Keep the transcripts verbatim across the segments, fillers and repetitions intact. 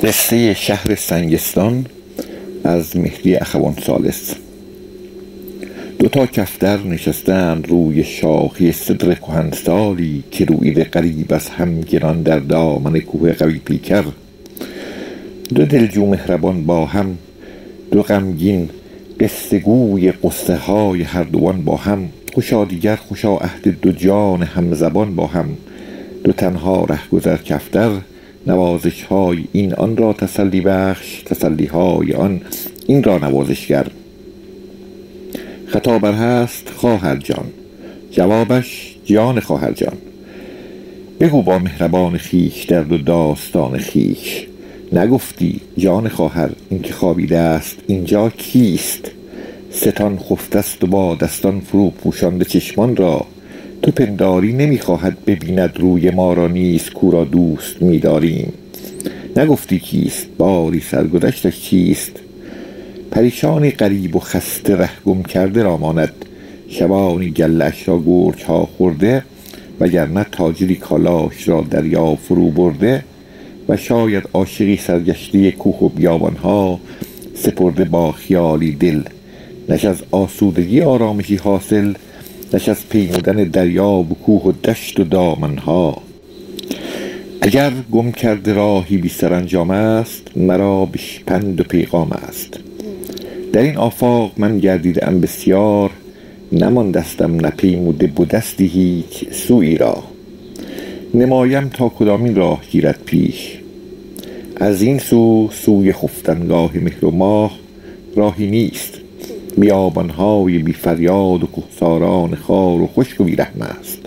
قصه شهر سنگستان از مهدی اخوان ثالث. دو تا کفتر نشستند روی شاخی صدر کهنسالی که رویده غریب از هم گران در دامن کوه قوی پیکر. دو دلجو مهربان با هم، دو غمگین قصه گوی قصه های هر دوان با هم، خوشا دیگر خوشا عهد دو جان همزبان با هم. دو تنها رهگذر کفتر، نوازش های این آن را تسلی بخش، تسلی های آن این را نوازشگر. خطا بر هست خواهر جان، جوابش جان خواهر جان. بگو با مهربان خیش در دو داستان خیش، نگفتی جان خواهر این که خوابیده است اینجا کیست؟ ستان خفته است و با دستان فرو پوشانده چشمان را، تو پنداری نمیخواهد ببیند روی ما را نیز کو را دوست می‌داریم. نگفتی کیست؟ باری سرگذشتش چیست؟ پریشانی غریب و خسته ره گم کرده را ماند، شبانی گله‌اش را گرگ ها خورده، وگرنه تاجری کالاش را دریا فرو برده. و شاید عاشقی سرگشته کوه و بیابان ها، سپرده با خیالی دل، نش از آسودگی آرامشی حاصل، نش از پیمودن دریا و کوه و دشت و دامن ها. اگر گم کرده راهی بی سرانجام است، مرا بش پند و پیغام است. در این آفاق من گردیده ام بسیار، نماندستم نپیموده بودستی هیچ سویی را. نمایم تا کدامین راه گیرد پیش، از این سو سوی خفتنگاه مهر و ماه راهی نیست. بیابان‌های بی فریاد و کوهساران خار و خشک و بی رحم است.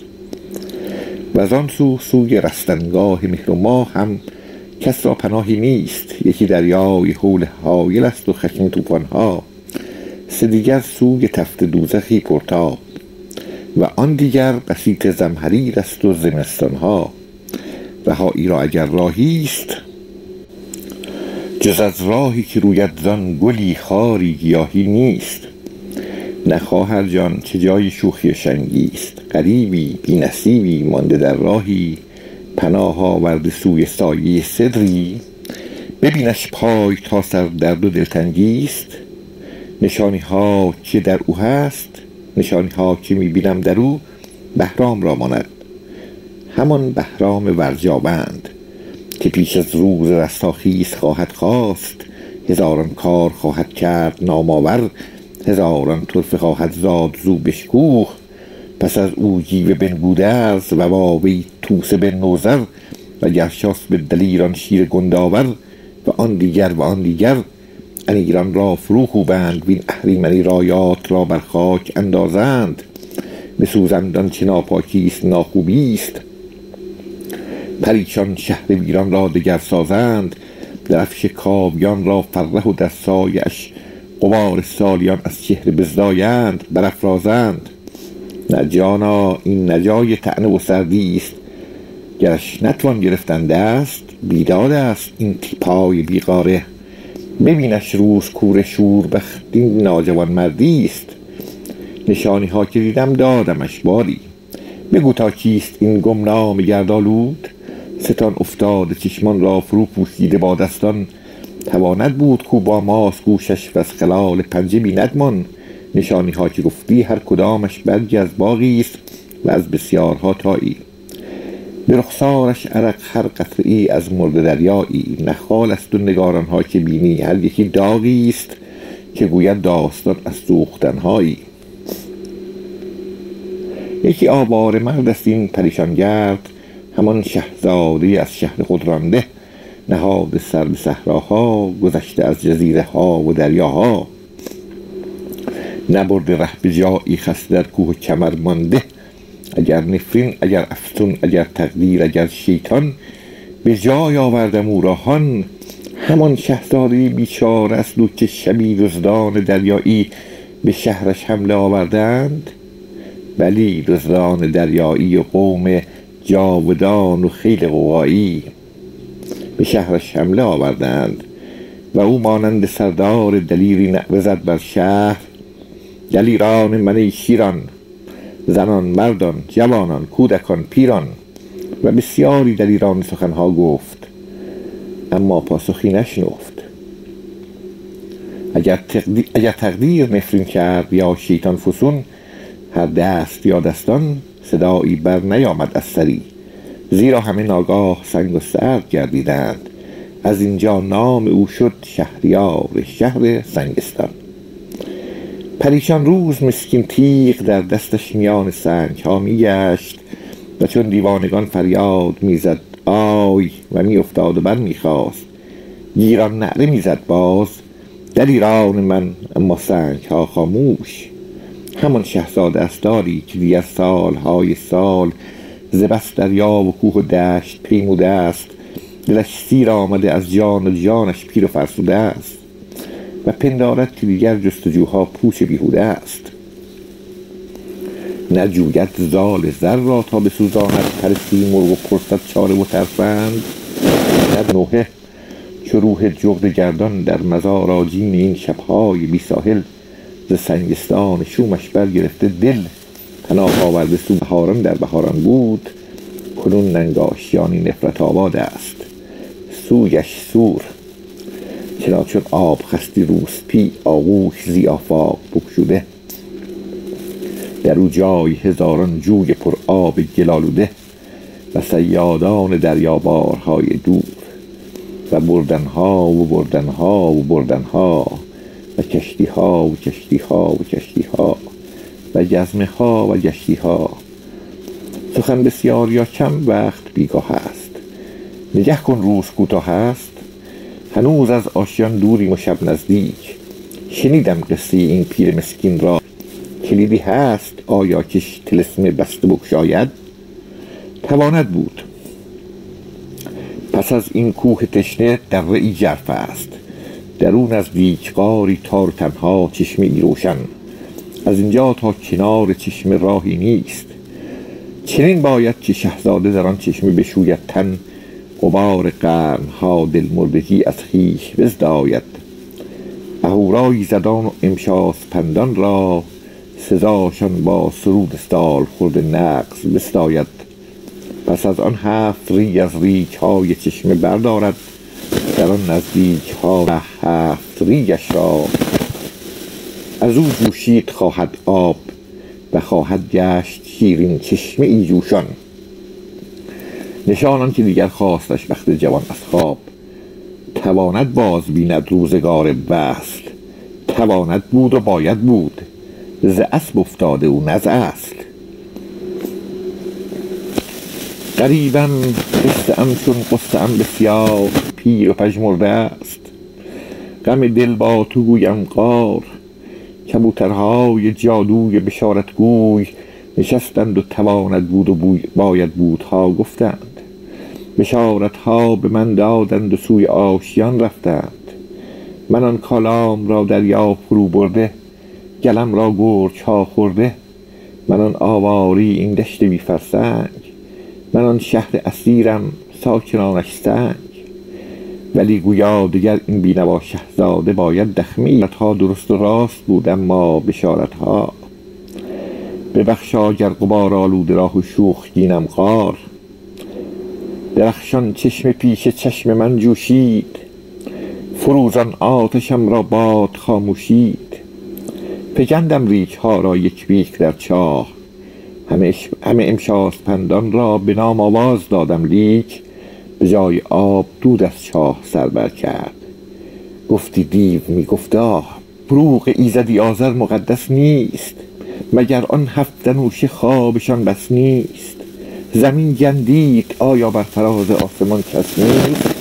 و از آن سو سوی رستنگاه مهر و ماه هم کس را پناهی نیست. یکی دریای هول هایل است و خشن طوفان‌ها، سه دیگر سوی تفت دوزخی پرتاب، و آن دیگر بسیط زمهریر است و زمستان‌ها. رهایی را اگر راهی است، جز از راهی که روید زان گلی خاری گیاهی نیست. نه خواهر جان چه جای شوخی شنگی است، غریبی بی نصیبی مانده در راهی، پناه آورده سوی سایه صدری. ببینش پای تا سر درد و دلتنگی است. نشانی ها که در او هست، نشانی ها که میبینم در او، بهرام را ماند. همان بهرام ورجابند که پیش از روز رستاخیز خواهد خواست. هزاران کار خواهد کرد نامآور، هزاران طرفه خواهد زاد زو بشکوه. پس از او جیوه بن گودرز و واوی توسه بن نوذر، و گرشاس به دلیران شیر گنداور. و آن دیگر و آن دیگر انیران را فرو خوبند، وین اهریمنی رایات را بر خاک اندازند. بسوزندان چه ناپاکیست ناخوبیست، پریشان شهر ویران را دگر سازند. درفش کاویان را فرح و در سایش غبار سالیان از چهره بزدایند برافرازند. نه جانا این نجای طعنه و سردی است، گرش نتوان گرفتن دست بیداد است این تیپای بیقاره. ببینش روز کور شور بخت این ناجوان مردی است. نشانی ها که دیدم دادمش باری، بگو تا کیست این گمنام گردآلود. ستان افتاده چشمان را فرو پوشیده با دستان، تواند بود کو با ماست گوشش و از خلال پنجه بیندمان. نشانی ها که گفتی هر کدامش برگی از باغی است و از بسیارها تایی. به رخسارش عرق هر قطره‌ای از مرده دریایی. نخال است و نگاران ها که بینی هر یکی داغی است، که گوید داستان از سوختنهایی. یکی آواره مرد است این پریشان گرد، همان شهزاده از شهر خود رانده. نهاده سر به صحراها، گذشته از جزیره ها و دریاها. نبرده ره به جایی خسته در کوه و کمر مانده. اگر نفرین اگر افسون اگر تقدیر اگر شیطان، به جای آوردم او را هان. همان شهزاده بیچاره است او که شبی دزدان دریایی به شهرش حمله آوردند. بلی دزدان دریایی و قوم جاودان و خیل قوایی به شهرش حمله آوردند، و او مانند سردار دلیری نعره زد بر شهر. دلیران من شیران، زنان مردان جوانان کودکان پیران، و بسیاری دلیران سخنها گفت. اما پاسخی نشنفت. اگر تقدیر, اگر تقدیر نفرین کرد یا شیطان فسون، هر دست یا دستان صدایی بر نیامد از سری، زیرا همه ناگاه سنگ و سرد گردیدند. از اینجا نام او شد شهریار شهر سنگستان. پریشان روز مسکین تیغ در دستش میان سنگ ها می گشت و چون دیوانگان فریاد میزد آی و می افتاد و بر می خواست. گیران نعره میزد باز در ایران من، اما سنگ ها خاموش. همان شهزاده استاری که دیگر سالهای سال ز بس دریا و کوه و دشت پیموده است، دلش سیر آمده از جان و جانش پیر و فرسوده است و پندارد که دیگر جستجوها پوچ بیهوده است. نجوید زال زر را تا بسوزاند پر سیمرغ و پرسد چاره و ترفند. در نوحه چو روح جغد گردان در مزار آجین این شبهای بی ساحل، ز سنگستان شومش برگرفته دل. پناه آورده سو بهاران در بهاران بود، کنون ننگاشیانی نفرت آباد است. سویش سور چرا چون آب خستی روسپی، آغوش زی آفاق بگشوده. در او جای هزاران جوی پر آب گلالوده و صیادان دریابارهای دور و بردنها و بردنها و بردنها و کشتیها و کشتیها و کشتیها و جزمه ها و گشتی ها. سخن بسیار یا کم وقت بیگاه است، نگه کن روز کوتاه است. هنوز از آشیان دوریم و شب نزدیک، شنیدم قصه این پیر مسکین را. کلیدی هست آیا کش طلسم بسته بگشاید؟ تواند بود. پس از این کوه تشنه دره ای ژرف است، در اون نزدیک غاری تار و تنها چشمه ای روشن. از اینجا تا کنار چشمه راهی نیست، چنین باید که شهزاده در آن چشمه بشوید تن. غبار قرنها دل مردگی از خویش بزداید. اهورایی زدان و امشاس پندان را، سزاشان با سرود سال خورده نغز بستاید. پس از آن هفت ریگ از ریگ های چشمه بردارد، در آن نزدیک ها هفت ریگش را از او جوشید خواهد آب و خواهد گشت شیرین چشمه ای جوشان. نشانان که دیگر خواستش بخت جوان از خواب، تواند باز بیند روزگار وصل. تواند بود و باید بود، ز اسب افتاده او نز اصل. غریبا قصه ام چون قصه ام بسیار، پیر و پژمرده است. غم دل با تو گویم قار، کبوترهای جادوی بشارتگوی نشستند و تواند بود و باید بودها گفتند. بشارتها به من دادند و سوی آشیان رفتند. من آن کالام را دریا فرو برده، گلم را گرگ ها خورده. من آن آواری این دشت بی فرسنگ، من آن شهر اسیرم ساکنانش سنگ. ولی گویا دیگر این بینوا شهزاده باید دخمی ها درست و راست بود، اما بشارت ها ببخشا گر غبار آلوده راه و شوخگینم غار. درخشان چشم پیش چشم من جوشید، فروزان آتشم را باد خاموشید. فگندم ریگ ها را یک بیک در چاه، همه, همه امشاس پندان را به نام آواز دادم، لیک به جای آب دود از چاه سر بر کرد. گفتی دیو می گفت آه، فروغ ایزدی آذر مقدس نیست، مگر آن هفت نوشه خوابشان بس نیست. زمین گندید آیا بر فراز آسمان کس نیست؟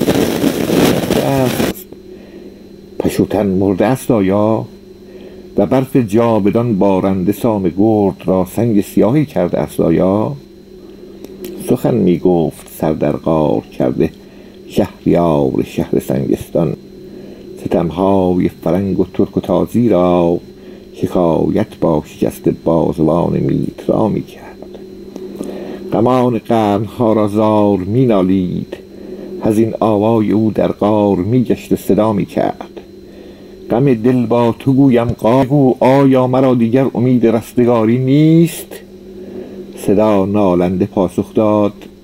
پشوتن مرده است آیا، و برف جاودان بارنده سام گرد را سنگ سیاهی کرده است آیا. سخن می گفت سر در غار کرده شهریار شهر سنگستان. ستمهای فرنگ و ترک و تازی را شکایت با شکست بازوان میترا می کرد. غمان قرنها را زار می نالید، هزین آوای او در غار می گشت و صدا می کرد. غم دل با تو گویم قاگو، آیا مرا دیگر امید رستگاری نیست؟ صدا نالنده پاسخ داد